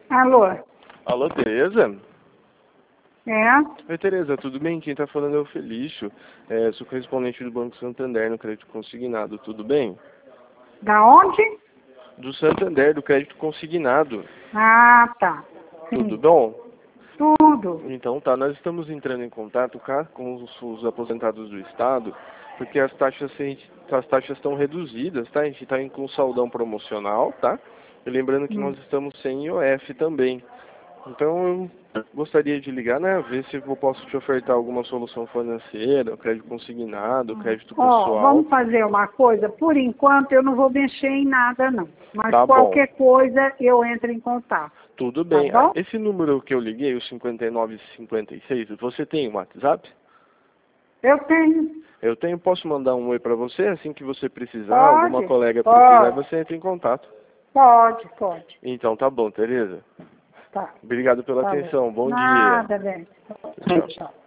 Alô? Alô, Tereza? É? Oi, Tereza, tudo bem? Quem tá falando é o Felício. Sou correspondente do Banco Santander no crédito consignado, tudo bem? Da onde? Do Santander, do crédito consignado. Ah, tá. Tudo Sim. bom? Tudo. Então tá, nós estamos entrando em contato com os aposentados do Estado, porque as taxas estão reduzidas, tá? A gente está com saldão promocional, tá? E lembrando que nós estamos sem IOF também. Então eu gostaria de ligar, né? Ver se eu posso te ofertar alguma solução financeira, crédito consignado, crédito Ó, pessoal. vamos fazer uma coisa. Por enquanto eu não vou mexer em nada, não. Mas Tá bom. qualquer coisa eu entro em contato. Tudo Tá bem. bom? Esse número que eu liguei, o 5956, você tem um WhatsApp? Eu tenho. Eu tenho, posso mandar um oi para você, assim que você precisar, alguma Pode? colega precisar, Pode. você entra em contato. Pode. Então tá bom, Tereza. Tá. Obrigado pela Tá bom. atenção, bom dia. Nada, bem. Tchau. Tchau.